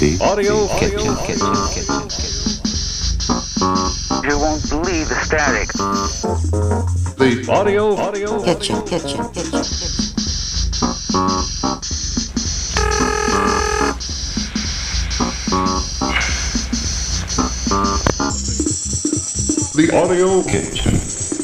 Audio Kitchen. You won't believe the static. The audio Kitchen. The audio kitchen.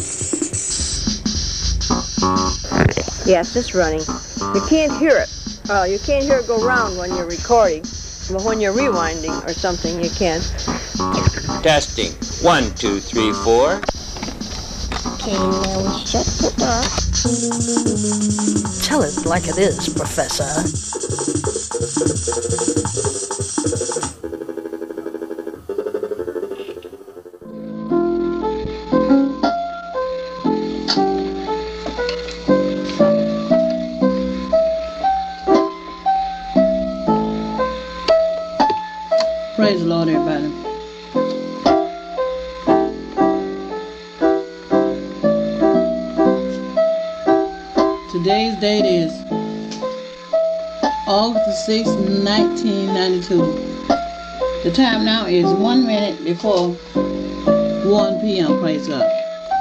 Yes, it's running. You can't hear it. You can't hear it go round when you're recording, but when you're rewinding or something, you can. Testing. 1, 2, 3, 4. Okay, now we shut the door. Tell it like it is, Professor. Praise the Lord, everybody. Today's date is August the 6th, 1992. The time now is 1 minute before 1 p.m. Praise God.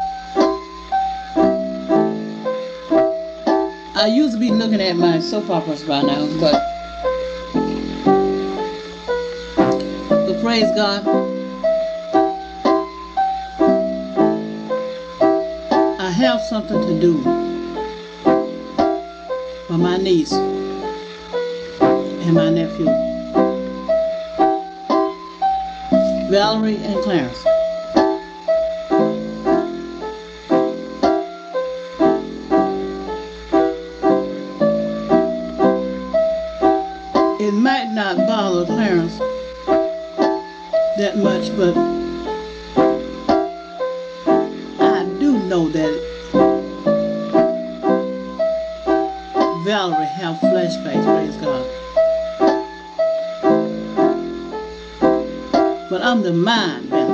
I used to be looking at my soap operas by now, but praise God, I have something to do for my niece and my nephew, Valerie and Clarence. It might not bother Clarence that much, but I do know that Valerie have flashbacks, praise God. But I'm the mind now.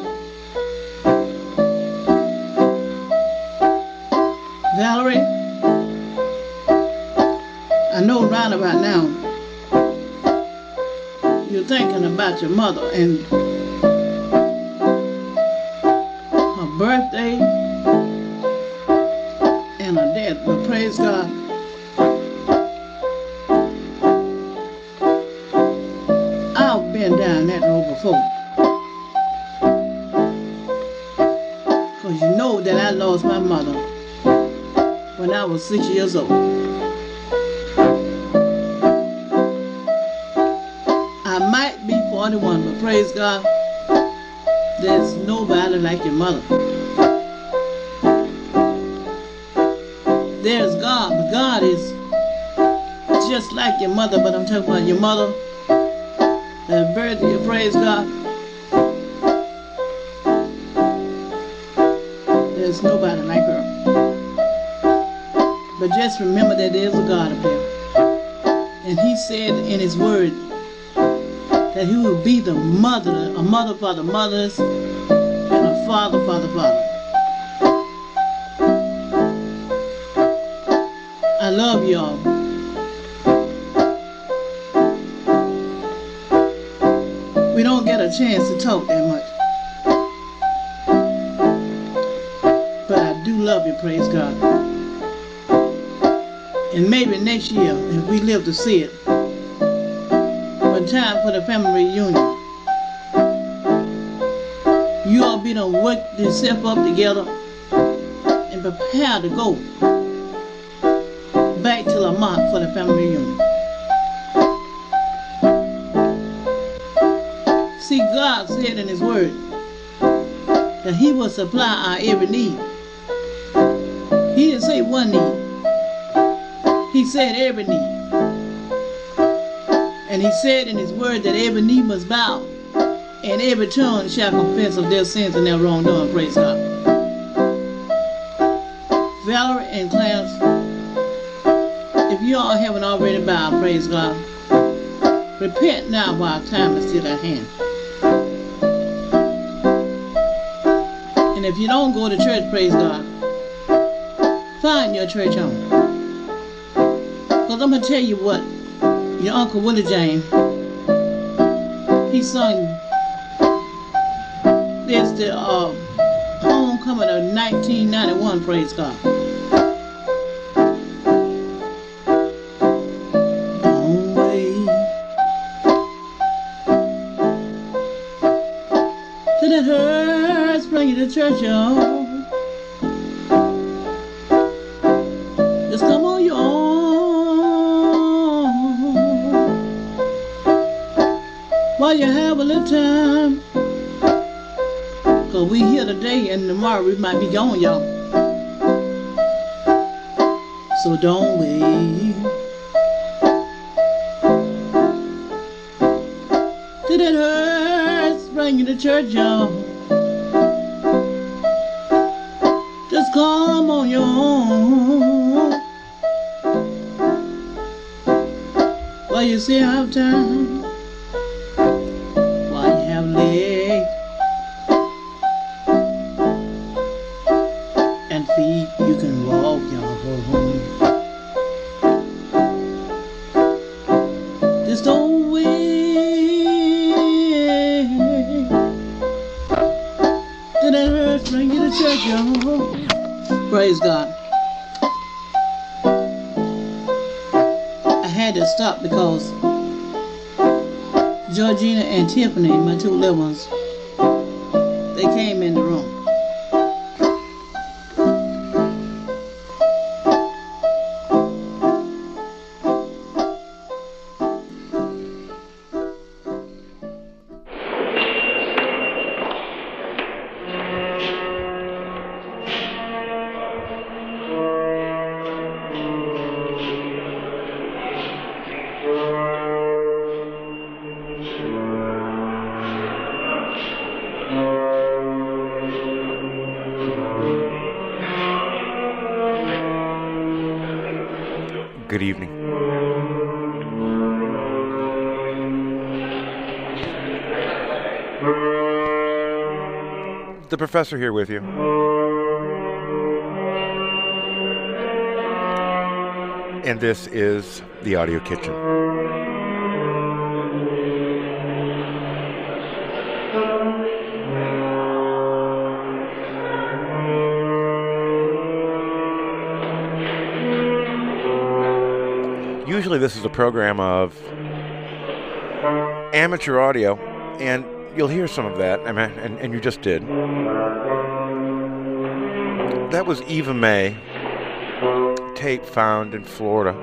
Valerie, I know right about now you're thinking about your mother and her birthday and her death, but praise God, I've been down that road before. Because you know that I lost my mother when I was 6 years old. I might be 41, but praise God, there's nobody like your mother. There's God, but God is just like your mother, but I'm talking about your mother, the birth of your praise God. There's nobody like her. But just remember that there's a God up there. And He said in His Word, that He will be the mother, a mother for the mothers, and a father for the father. I love y'all. We don't get a chance to talk that much. But I do love you, praise God. And maybe next year, if we live to see it, time for the family reunion, you all be done work yourself up together and prepare to go back to Lamont for the family reunion. See, God said in His Word that He will supply our every need. He didn't say one need. He said every need. And He said in His Word that every knee must bow and every tongue shall confess of their sins and their wrongdoing, praise God. Valerie and Clarence, if you all haven't already bowed, praise God, repent now while time is still at hand. And if you don't go to church, praise God, find your church home. Because I'm going to tell you what, your Uncle Willie James He sung this the homecoming of 1991, praise God. Don't wait till it hurts, bring you to church, y'all. Just come on your own while you have a little time. Cause we here today and tomorrow we might be gone, y'all. So don't wait till it hurts, bring you to church, y'all. Just come on your own while you still have time, while you have legs and feet, you can walk, y'all. Just don't wait till that hurts, bring you to church, y'all. Praise God. I had to stop because Georgina and Tiffany, my two little ones, they came in the room. Good evening. The professor here with you. And this is the Audio Kitchen. Usually this is a program of amateur audio, and you'll hear some of that, and you just did. That was Eva Mae, tape found in Florida.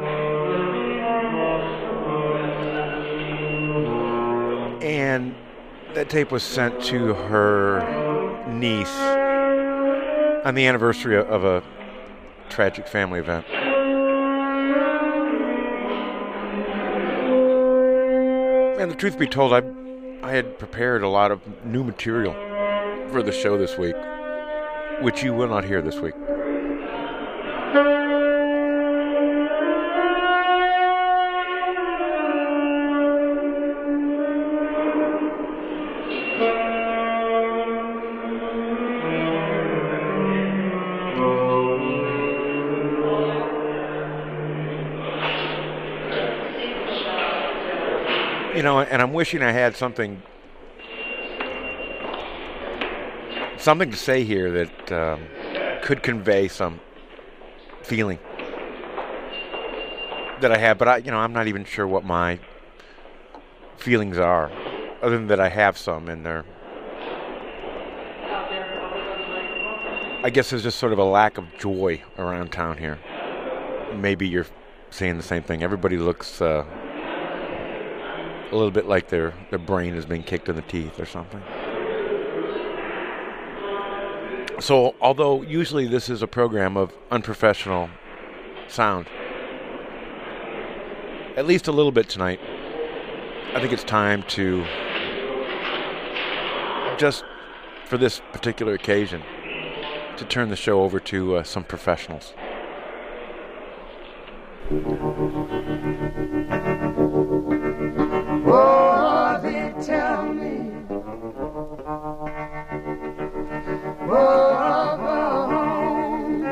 And that tape was sent to her niece on the anniversary of a tragic family event. And the truth be told, I had prepared a lot of new material for the show this week, which you will not hear this week. You know, and I'm wishing I had something to say here that could convey some feeling that I have, but I'm not even sure what my feelings are, other than that I have some, and I guess there's just sort of a lack of joy around town here. Maybe you're saying the same thing. Everybody looks a little bit like their brain has been kicked in the teeth or something. So, although usually this is a program of unprofessional sound, at least a little bit tonight, I think it's time to, just for this particular occasion, to turn the show over to some professionals. Oh, they tell me, oh, home,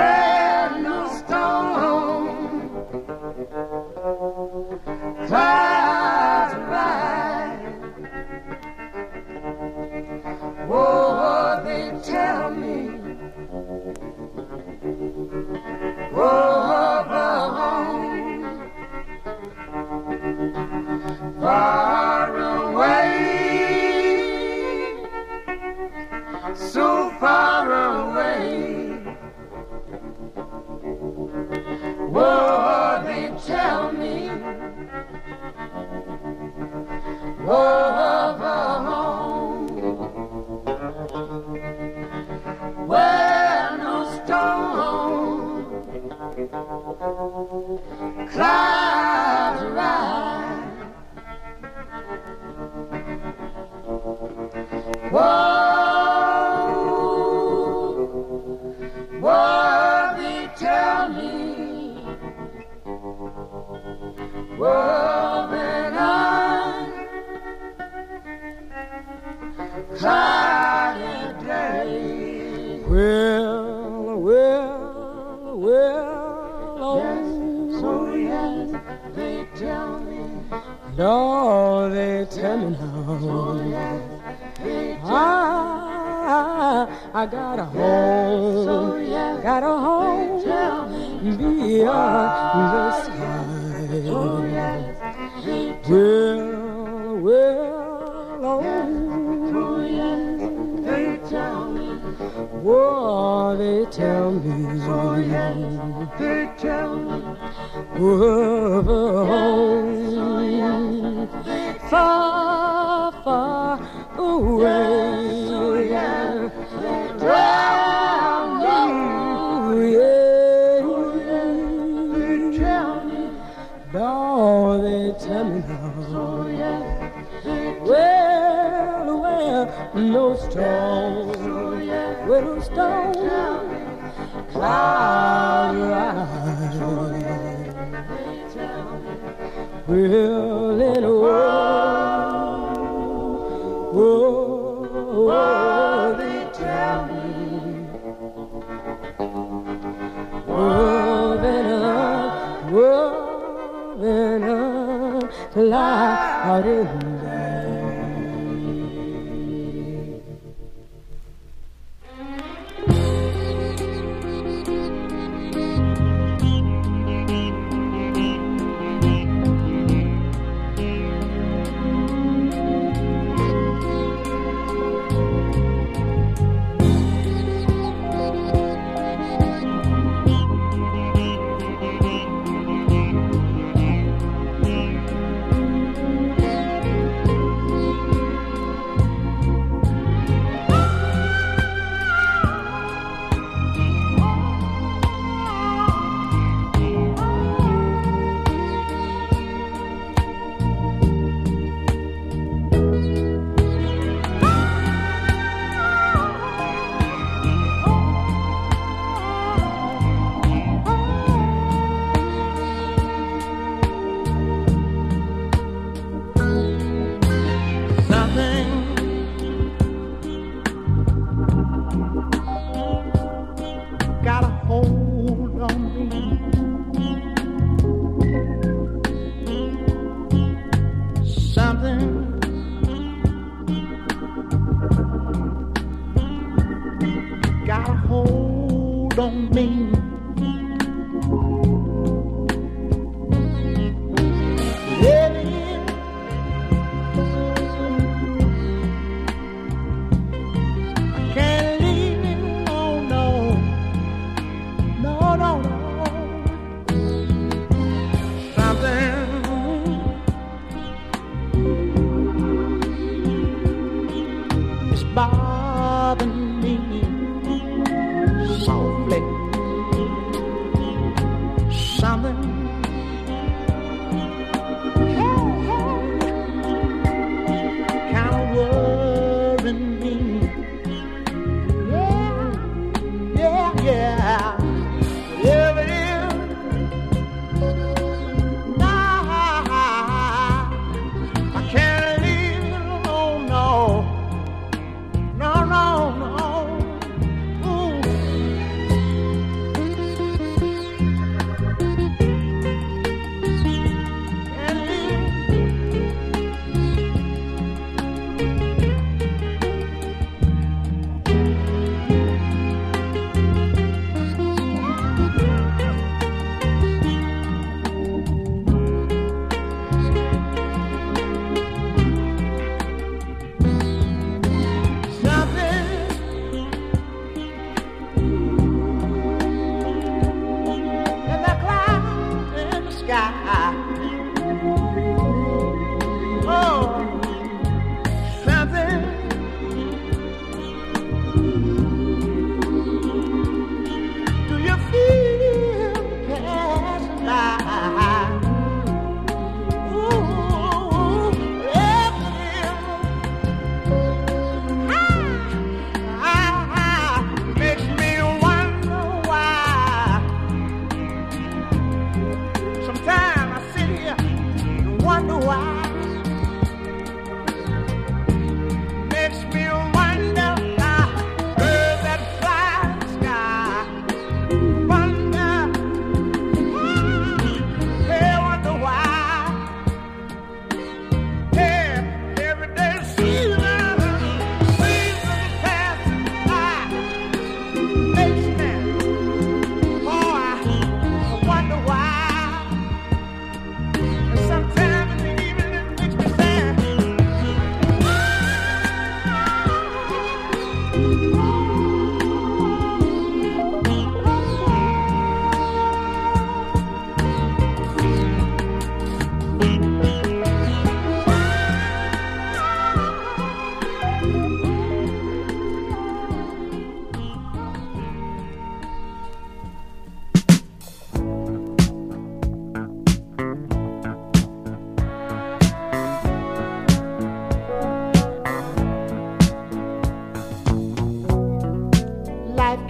where no stone climb Woven on cloudy day. Oh, yes, they tell me. Lord, they tell me now. I got a home, got a home beyond the sky. They tell me. Oh, they tell me. They tell me. Far, far away. Oh, they tell me now. Well, no stone, no stone, cloud rise. Well, in a whoa, they tell me. Woven up, cloud in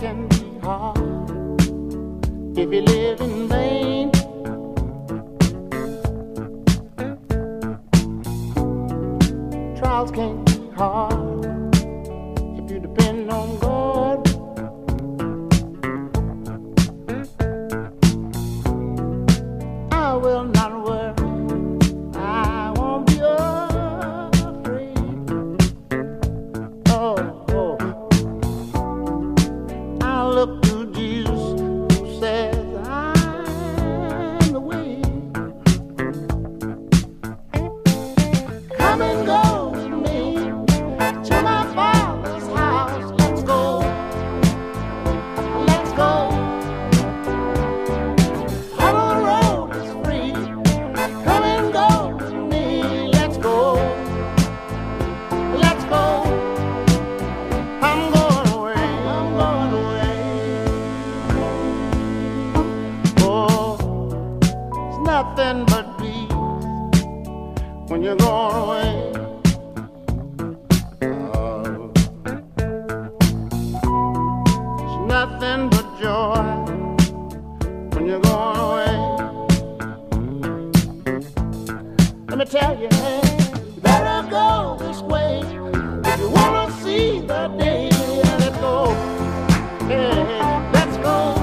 can be hard if you live in vain. Trials can be hard if you depend on God. I will not worry, I won't be afraid. Oh, oh. I look to Jesus who says I'm the way. Come and go with me to my Father's house. Let's go, let's go. Hollow road is free. Come and go with me. Let's go, let's go. I'm going away, I'm going away. Oh, it's nothing but peace when you're going away. Oh, it's nothing but joy when you're going away. Let me tell you, hey, you better go this way if you want to see the day. Let's go, hey, let's go.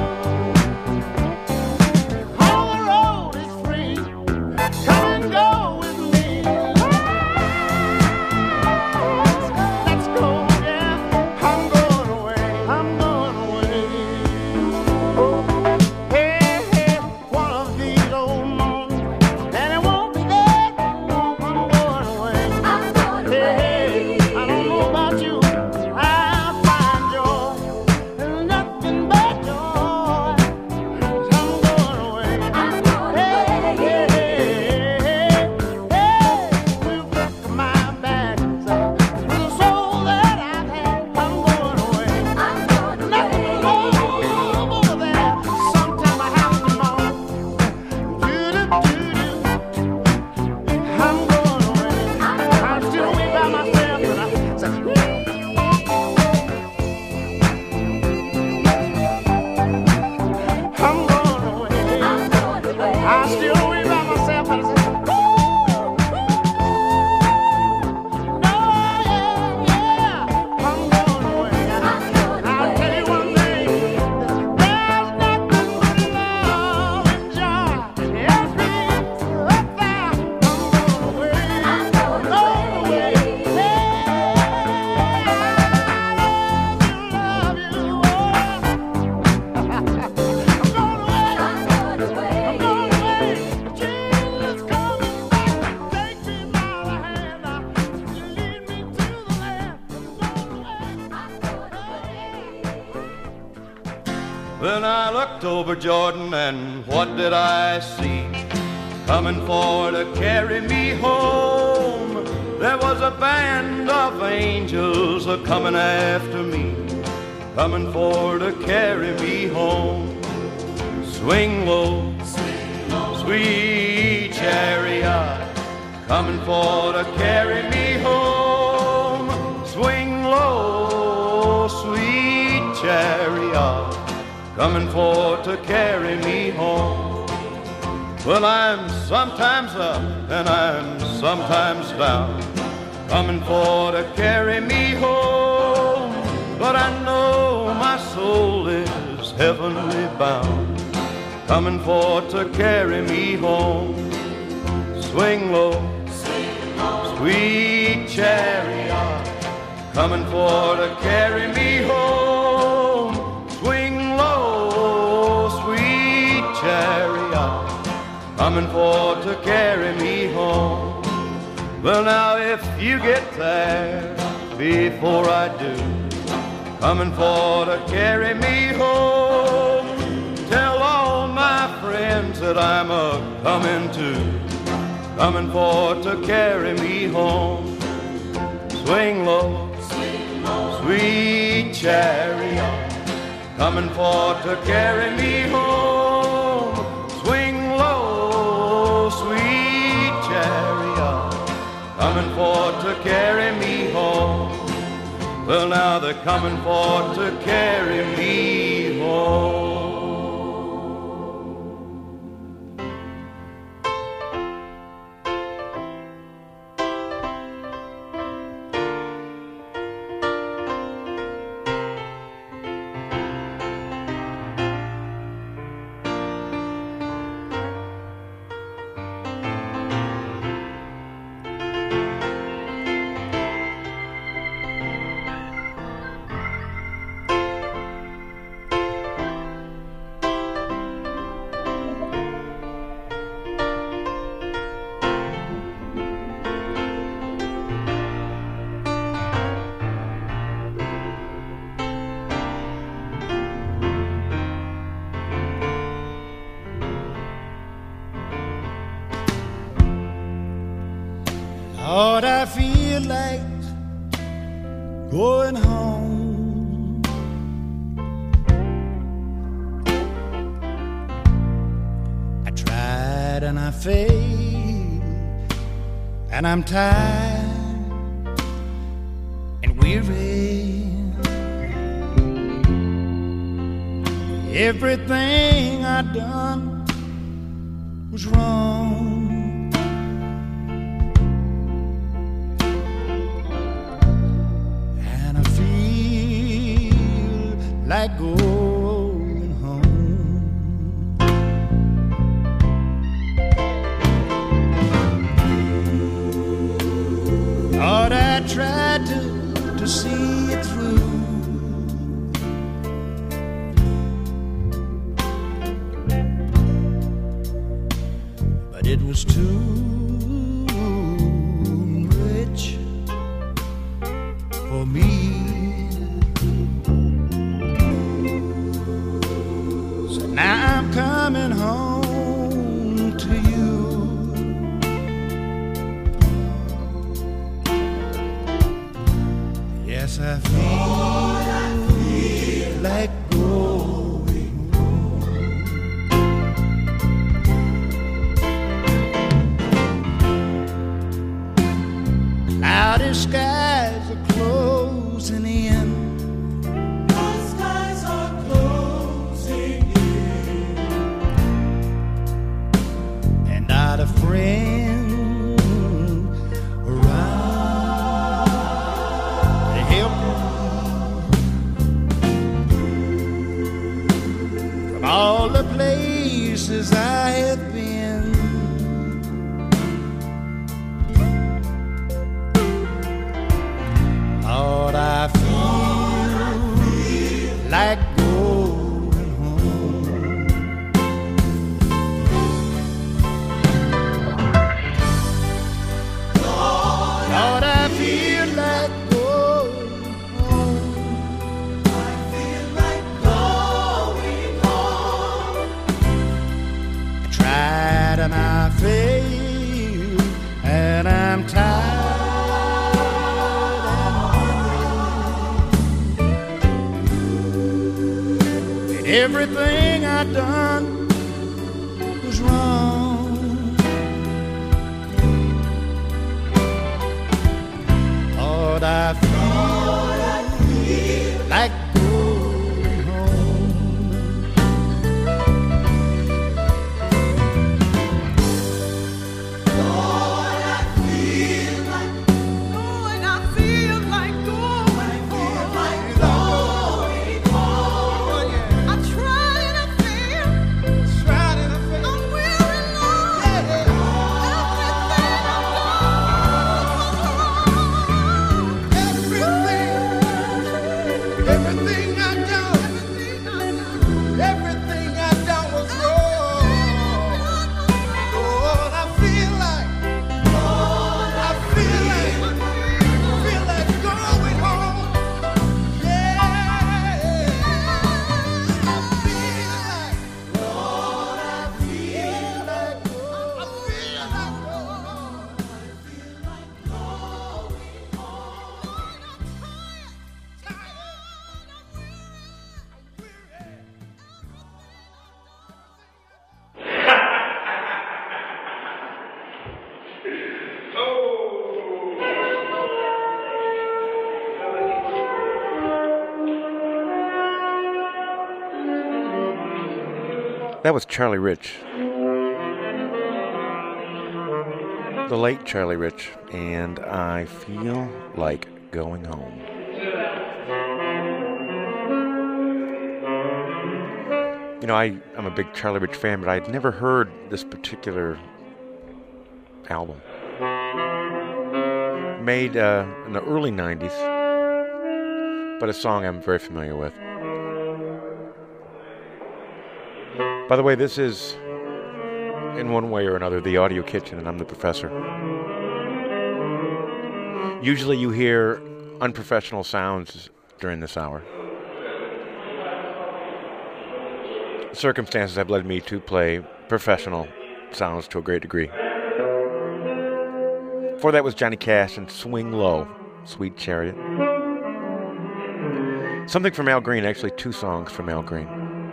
All the road is free. Come and go with me. Let's go, yeah. I'm going away. I'm going away. Oh, hey, hey, one of these old mornings, and it won't be there long. I'm going away. Hey, hey, I don't know about you. I'll find joy. There's nothing but joy. 'Cause I'm going away. Hey, hey, hey, hey, we'll pack my bags with the soul that I've had. I'm going away. Nothing more over there. Sometime I have to moan. Do-do-do-do. I'm going away. I'm still away by myself, and I say, I'm going away. I'm still away by myself, and I say, no, yeah, yeah. I'm going away. I'll tell you one thing. There's nothing but love and joy. Everything's up there. I'm going away. Going away. I love you, oh. I'm going away. Jesus coming back. Take me by the hand. You lead me to the land. I'm going away. Then I looked over Jordan and what did I see? Coming for to carry me home. There was a band of angels a-coming after me, coming for to carry me home. Swing low, sweet chariot, coming for to carry me home. Swing low, sweet chariot, coming for to carry me home. Well, I'm sometimes up and I'm sometimes down, coming for to carry me home. But I know my soul is heavenly bound, coming for to carry me home. Swing low, sweet chariot, coming for to carry me home. Swing low, sweet chariot, coming for to carry me home. Well, now if you get there before I do, coming for to carry me home, tell all my friends that I'm a-coming too, coming for to carry me home. Swing low, sweet chariot, coming for to carry me home. Swing low, sweet chariot, coming for to carry me home. Well, now they're coming for to carry me Lord, I feel like going home. I tried and I failed, and I'm tired and weary. Everything I done was wrong. Like going home. Lord, I tried to see it through, but it was too rich for me. Now I'm coming home to you. Yes, I feel like going home. Cloudy skies are closing in. A friend around to help me. From all the places I have been, Lord, I feel like going home. Lord, I feel like going home. I feel like going home. I tried and I failed, and I'm tired and everything I done was wrong. Lord, I feel like going home. Lord, I feel like going. I feel like going. I feel like going home. I tried and I failed. I'm weary, Lord. Everything I done was wrong. Lord, I feel like going home. Yeah, I feel like, Lord, I feel like going. I feel like going That was Charlie Rich. The late Charlie Rich, and I feel like going home. You know, I'm a big Charlie Rich fan, but I'd never heard this particular album. Made in the early 90s, but a song I'm very familiar with. By the way, this is, in one way or another, the Audio Kitchen, and I'm the professor. Usually you hear unprofessional sounds during this hour. Circumstances have led me to play professional sounds to a great degree. Before that was Johnny Cash and Swing Low, Sweet Chariot. Something from Al Green, actually 2 songs from Al Green.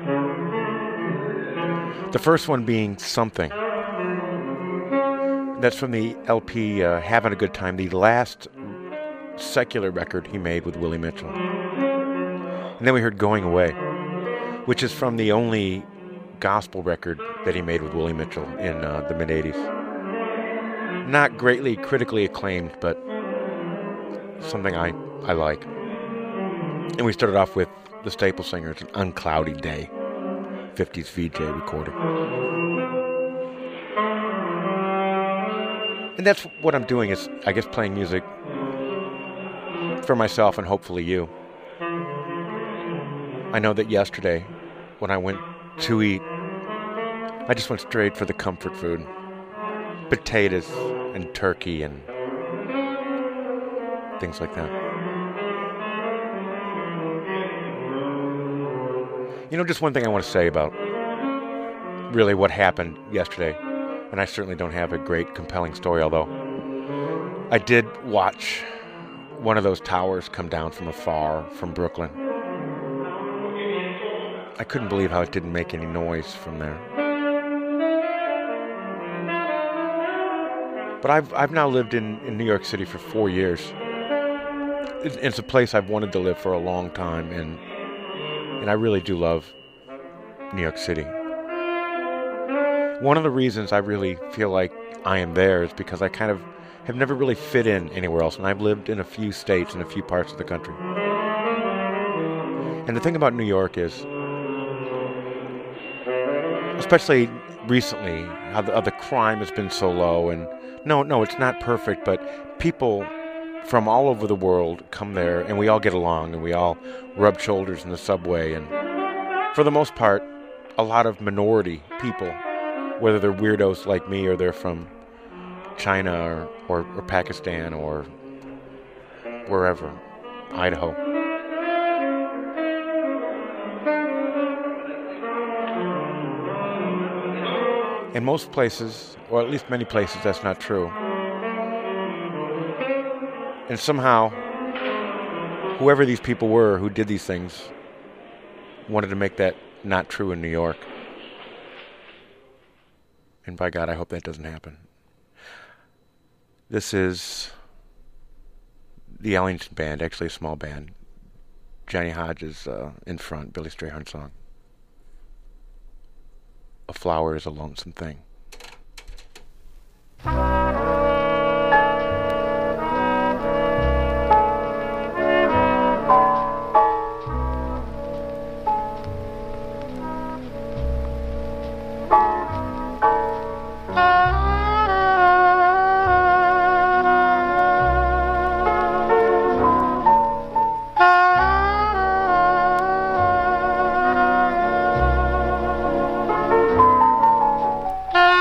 The first one being Something. That's from the LP Having a Good Time, the last secular record he made with Willie Mitchell. And then we heard Going Away, which is from the only gospel record that he made with Willie Mitchell in the mid-'80s. Not greatly critically acclaimed, but something I like. And we started off with the Staple Singers, An Uncloudy Day, 50s VJ recording. And that's what I'm doing, is, I guess, playing music for myself and hopefully you. I know that yesterday, when I went to eat, I just went straight for the comfort food. Potatoes and turkey and things like that. You know, just one thing I want to say about really what happened yesterday, and I certainly don't have a great compelling story, although I did watch one of those towers come down from afar from Brooklyn. I couldn't believe how it didn't make any noise from there. But I've now lived in New York City for 4 years. It's a place I've wanted to live for a long time, and I really do love New York City. One of the reasons I really feel like I am there is because I kind of have never really fit in anywhere else, and I've lived in a few states and a few parts of the country. And the thing about New York is, especially recently, how the crime has been so low, and no, it's not perfect, but people from all over the world come there, and we all get along, and we all rub shoulders in the subway, and for the most part, a lot of minority people, whether they're weirdos like me or they're from China or Pakistan or wherever, Idaho. In most places, or at least many places, that's not true. And somehow, whoever these people were who did these things wanted to make that not true in New York. And by God, I hope that doesn't happen. This is the Ellington Band, actually a small band. Johnny Hodges in front, Billy Strayhorn song. A flower is a lonesome thing. Ah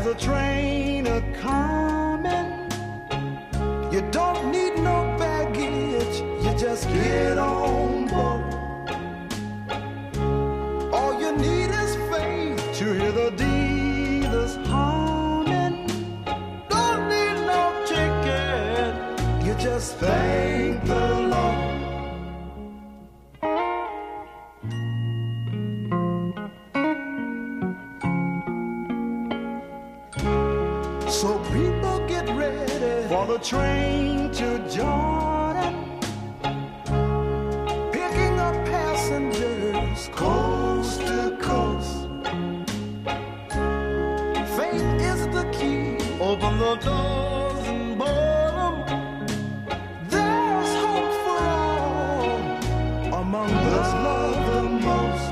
a train a-coming. You don't need no baggage, you just get on board. All you need is faith to hear the dealers humming. Don't need no ticket, you just thank the Lord. So people get ready for the train to Jordan, picking up passengers coast to coast. Faith is the key, open the doors and board 'em. There's hope for all among those loved the most.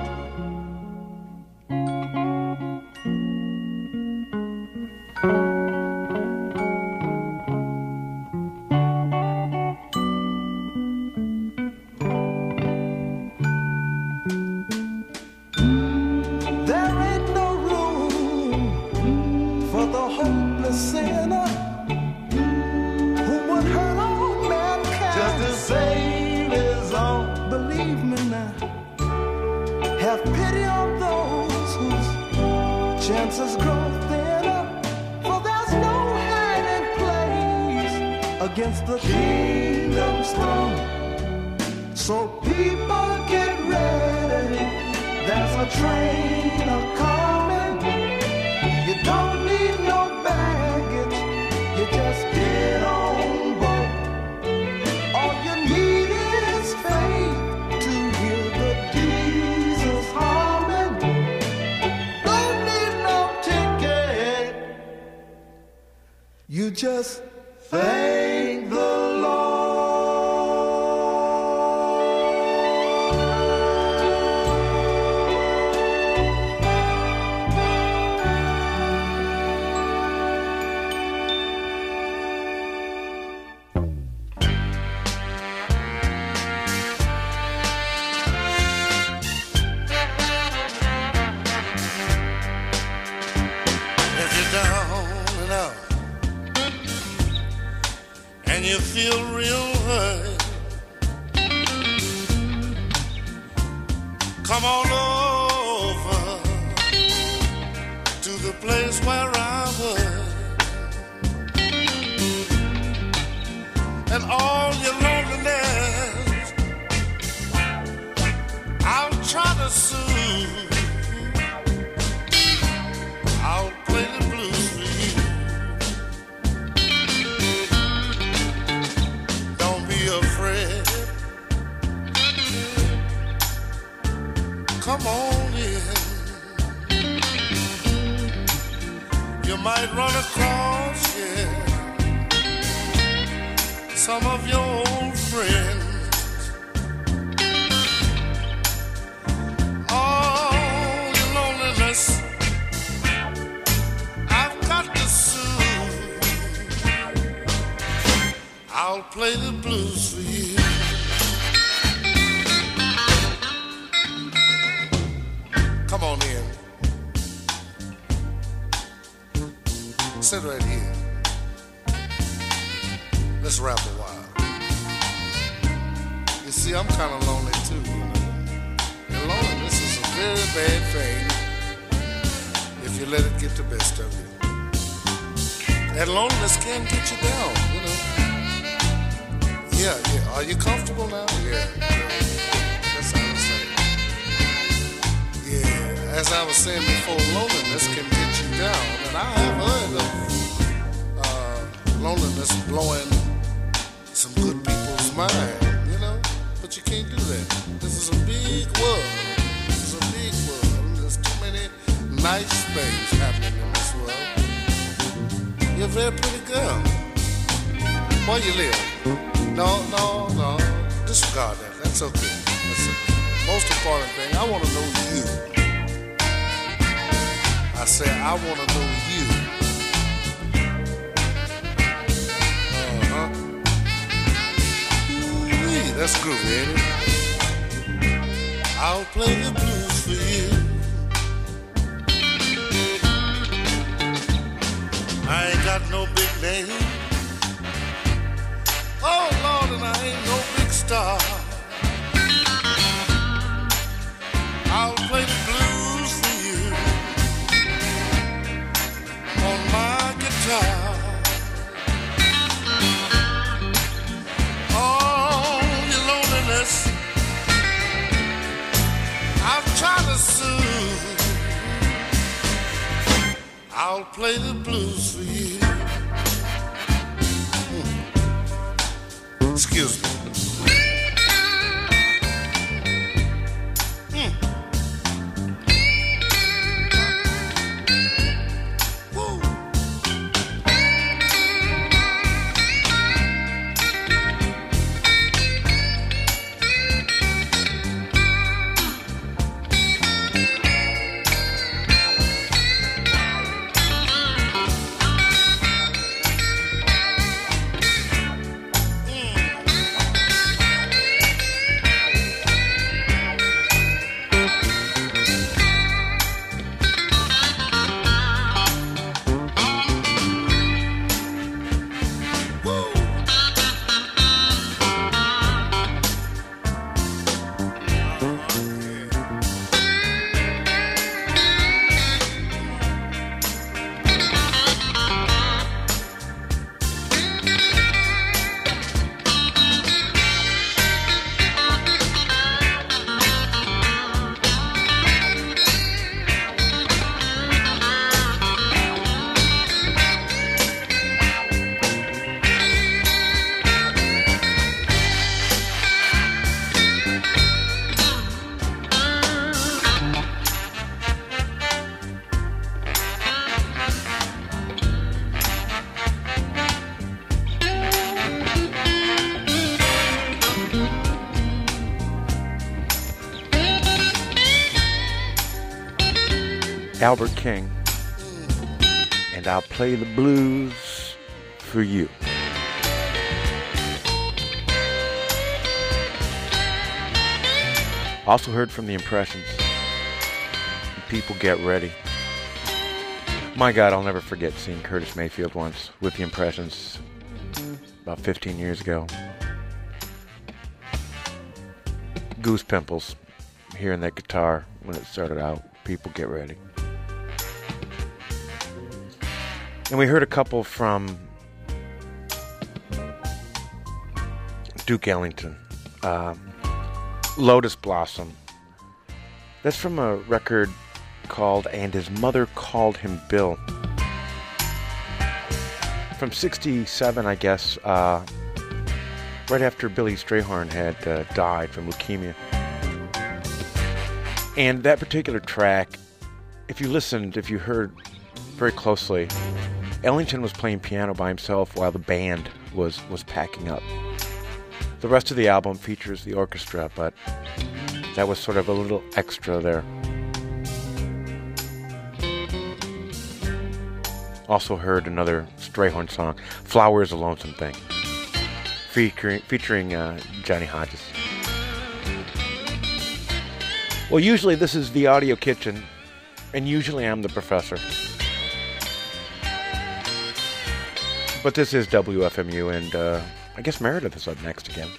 Sinner who would hurt all mankind just to save his own. Believe me now, have pity on those whose chances grow thinner, for there's no hiding place against the kingdom's throne. So people get ready, there's a train a-coming. You don't need no baggage, you just get on board. All you need is faith to hear the Jesus humming. Don't need no ticket, you just thank the Lord. You feel real hurt, come on over to the place where I was, and all your loneliness I'll try to soothe. I'll play the blues for you. Afraid. Come on in. You might run across, yeah, some of your old friends. All your loneliness I've got to soothe. I'll play the blues for you. Come on in. Sit right here. Let's rap a while. You see, I'm kind of lonely too, you know. And loneliness is a very bad thing if you let it get the best of you. And loneliness can get you down, you know. Yeah. Are you comfortable now? Yeah. That's how I was saying. Yeah. As I was saying before, loneliness can get you down. And I have heard of loneliness blowing some good people's mind, you know? But you can't do that. This is a big world. This is a big world. There's too many nice things happening in this world. You're a very pretty girl. Where you live? No. Disregard that. That's okay. That's the most important thing. I want to know you. I say I want to know you. Ooh-wee, that's groovy, ain't it? I'll play the blues for you. got no big name. Oh Lord, and I ain't no big star. I'll play the blues for you on my guitar. Oh, your loneliness, I'll try to soothe. I'll play the blues for you. Excuse me. Albert King, and I'll play the blues for you. Also heard from the Impressions. People get ready. My God, I'll never forget seeing Curtis Mayfield once with the Impressions about 15 years ago. Goose pimples hearing that guitar when it started out. People get ready. And we heard a couple from Duke Ellington. Lotus Blossom. That's from a record called And His Mother Called Him Bill. From 67, I guess, right after Billy Strayhorn had died from leukemia. And that particular track, if you heard very closely, Ellington was playing piano by himself while the band was packing up. The rest of the album features the orchestra, but that was sort of a little extra there. Also heard another Strayhorn song, Flower is a Lonesome Thing, featuring Johnny Hodges. Well, usually this is the Audio Kitchen, and usually I'm the professor. But this is WFMU, and I guess Meredith is up next again.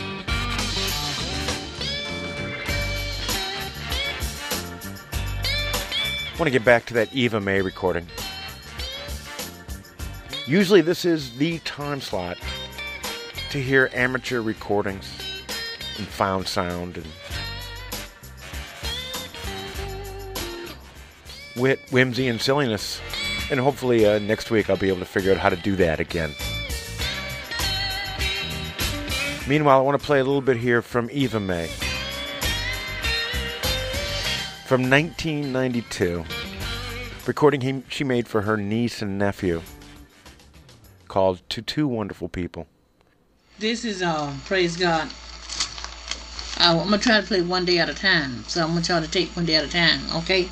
I want to get back to that Eva May recording. Usually this is the time slot to hear amateur recordings and found sound and wit, whimsy, and silliness. And hopefully next week I'll be able to figure out how to do that again. Meanwhile, I want to play a little bit here from Eva May. From 1992. Recording she made for her niece and nephew. Called To Two Wonderful People. This is, praise God. I'm going to try to play one day at a time. So I'm going to try to take one day at a time, okay?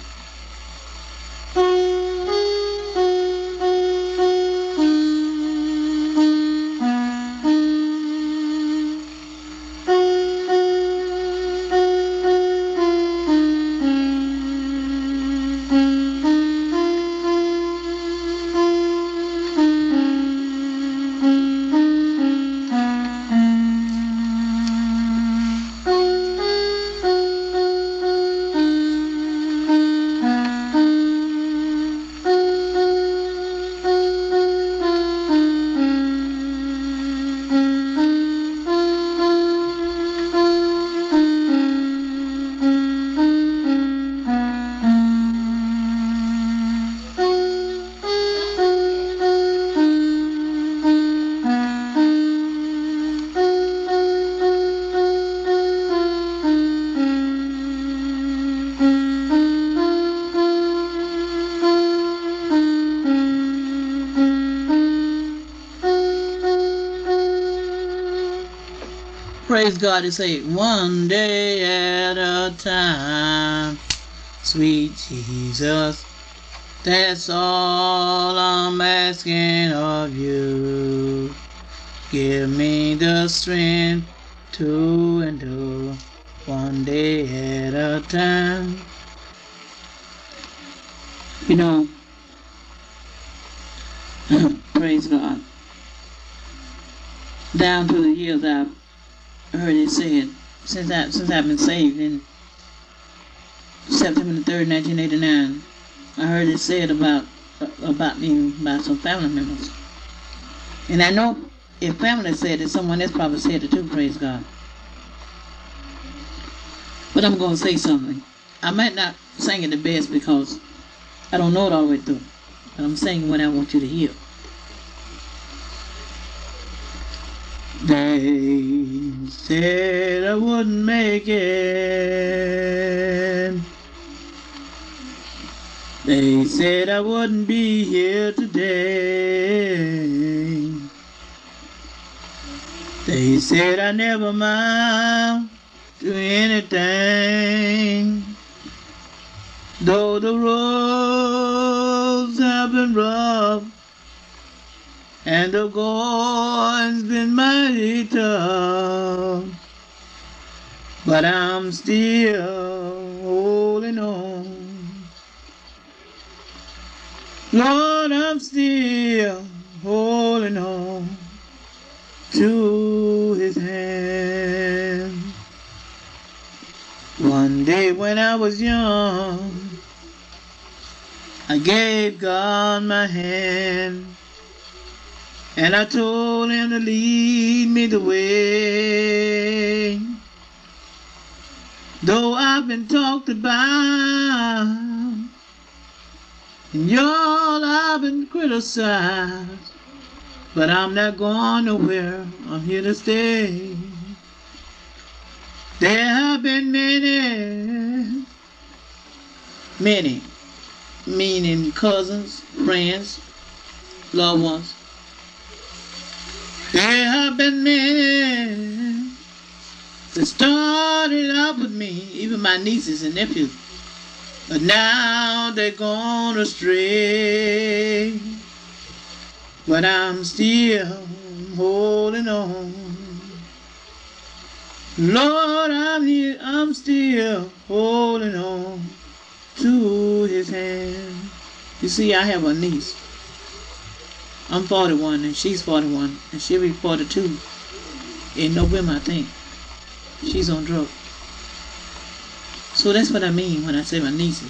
Praise God and say, one day at a time, sweet Jesus, that's all I'm asking of you. Give me the strength to endure one day at a time. You know, praise God. Down through the years I've heard it said, since I've been saved in September the 3rd, 1989, I heard it said about me by some family members. And I know if family said it, someone else probably said it too, praise God. But I'm going to say something. I might not sing it the best because I don't know it all the way through. But I'm saying what I want you to hear. They said I wouldn't make it. They said I wouldn't be here today. They said I never amount to anything. Though the roads have been rough and the going's been mighty tough, but I'm still holding on. Lord, I'm still holding on to His hand. One day when I was young, I gave God my hand, and I told Him to lead me the way. Though I've been talked about, and y'all I've been criticized, but I'm not going nowhere, I'm here to stay. There have been many, meaning cousins, friends, loved ones. There have been many that started out with me, even my nieces and nephews, but now they're gone astray. But I'm still holding on. Lord, I'm here, I'm still holding on to His hand. You see, I have a niece. I'm 41 and she's 41 and she'll be 42 in November, I think. She's on drugs. So that's what I mean when I say my nieces.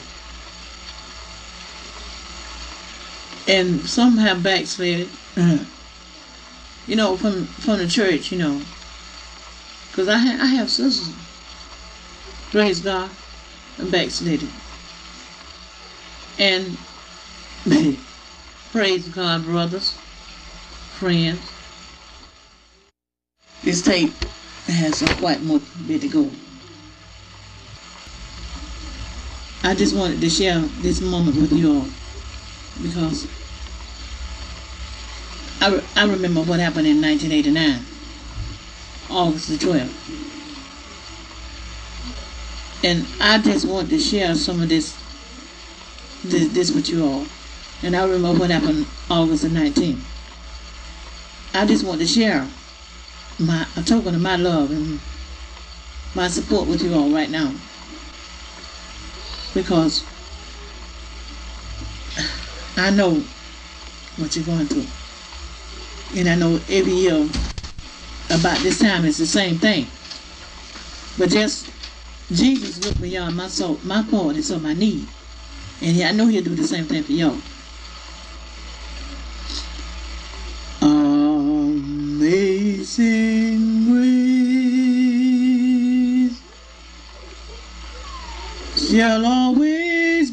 And some have backslid, you know, from the church, you know. Because I have sisters, praise God, and backslidden. And praise God, brothers, friends. This tape has quite more bit to go. I just wanted to share this moment with you all because I remember what happened in 1989, August the 12th. And I just want to share some of this with you all. And I remember what happened August the 19th. I just want to share a token of my love and my support with you all right now. Because I know what you're going through. And I know every year about this time it's the same thing. But just Jesus looked beyond my soul, my part and so my need. And I know He'll do the same thing for y'all. Amazing grace shall always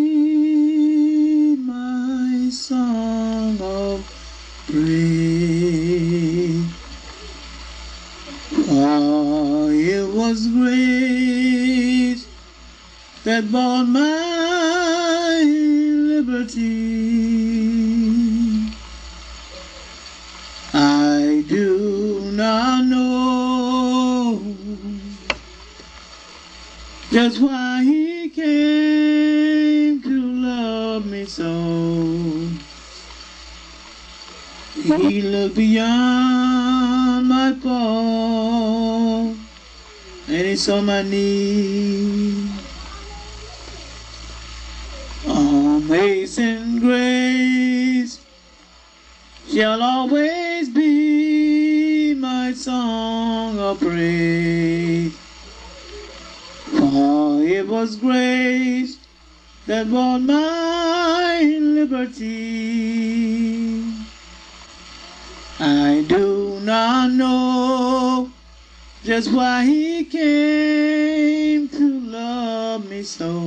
be my song of praise. Oh, it was grace that bought my liberty. I do not know Just why he came to love me so. He looked beyond my fault, and he saw my need. Amazing grace shall always be my song of praise. For it was grace that bought my liberty. I do not know just why he came to love me so.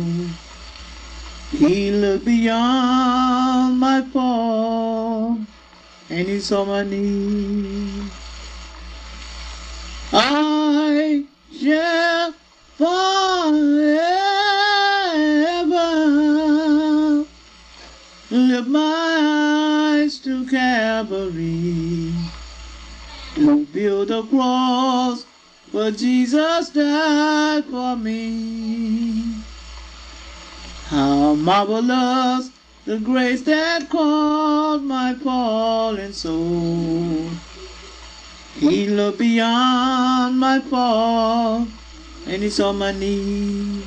He looked beyond my fault, and he saw my need. I shall forever lift my eyes to Calvary, to build a cross where Jesus died for me. How marvelous the grace that called my fallen soul. He looked beyond my fault, and he saw my need.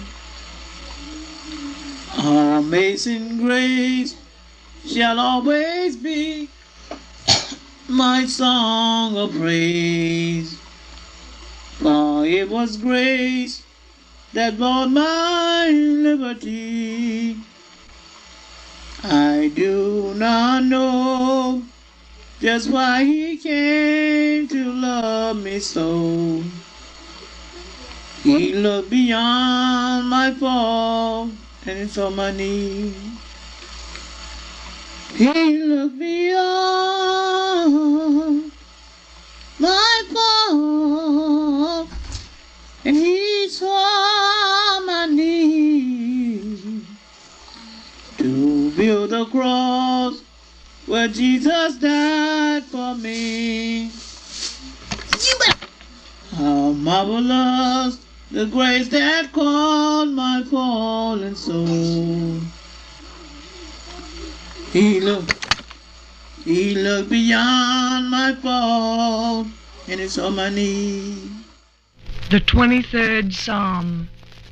Amazing grace shall always be my song of praise. For it was grace that bought my liberty. I do not know just why he came to love me so. He looked beyond my fault, and he saw my need. He looked beyond my fault, and he saw my need, to build a cross where Jesus died for me. How marvelous the grace that called my fallen soul. He looked beyond my fault, and he saw my need. The 23rd Psalm.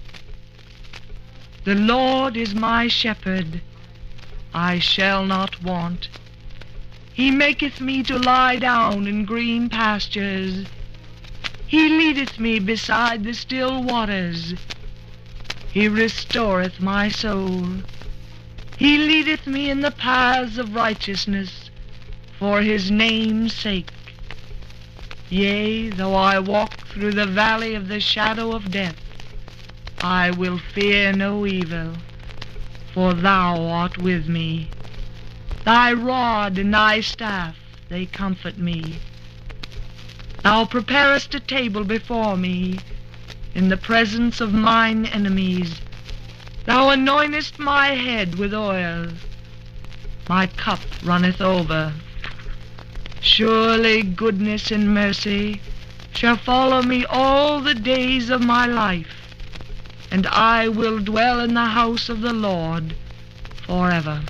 The Lord is my shepherd, I shall not want. He maketh me to lie down in green pastures. He leadeth me beside the still waters. He restoreth my soul. He leadeth me in the paths of righteousness for his name's sake. Yea, though I walk through the valley of the shadow of death, I will fear no evil, for thou art with me. Thy rod and thy staff, they comfort me. Thou preparest a table before me in the presence of mine enemies. Thou anointest my head with oil. My cup runneth over. Surely goodness and mercy shall follow me all the days of my life, and I will dwell in the house of the Lord forever.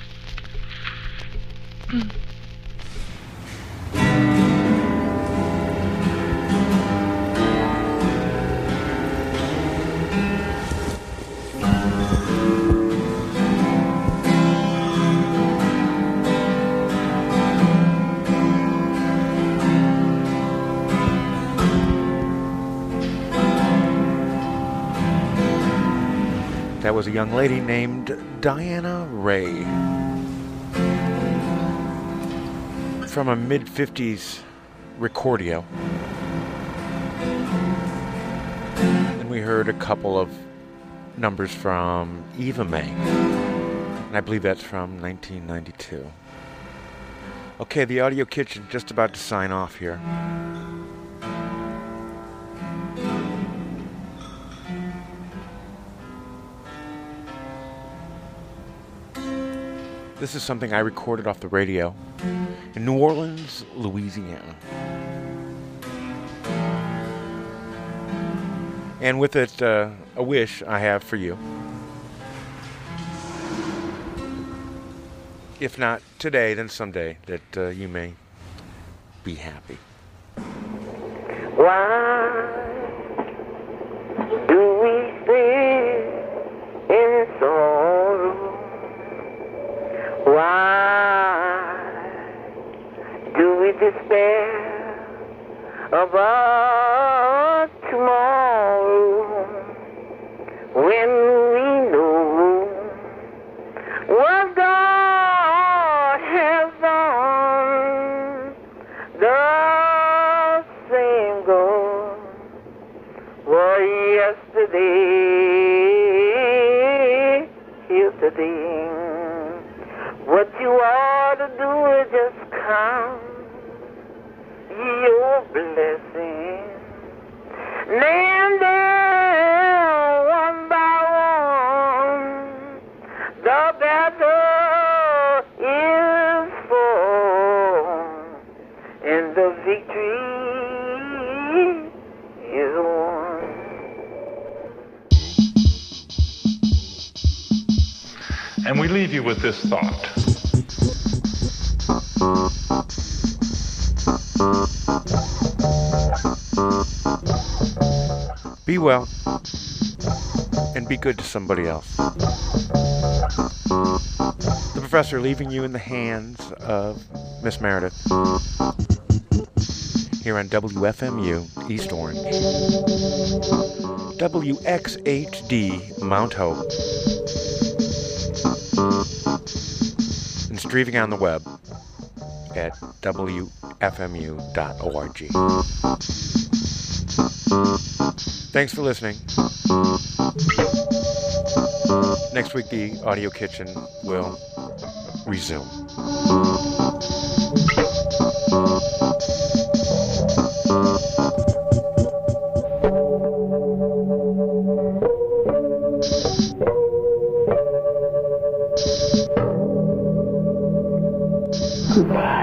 That was a young lady named Diana Ray from a mid-50s recordio. And we heard a couple of numbers from Eva May, and I believe that's from 1992. Okay, the Audio Kitchen just about to sign off here. This is something I recorded off the radio in New Orleans, Louisiana. And with it, a wish I have for you. If not today, then someday, that you may be happy. Why do we stay in sorrow? Why do we despair about tomorrow when we know what God has done? The same God was yesterday, here today. What you ought to do is just count your blessings. Name them one by one. The battle is for, and the victory is won. And we leave you with this thought. Be well, and be good to somebody else. The Professor leaving you in the hands of Miss Meredith here on WFMU East Orange, WXHD Mount Hope, and streaming on the web at WFMU.org. Thanks for listening. Next week, the Audio Kitchen will resume. Goodbye.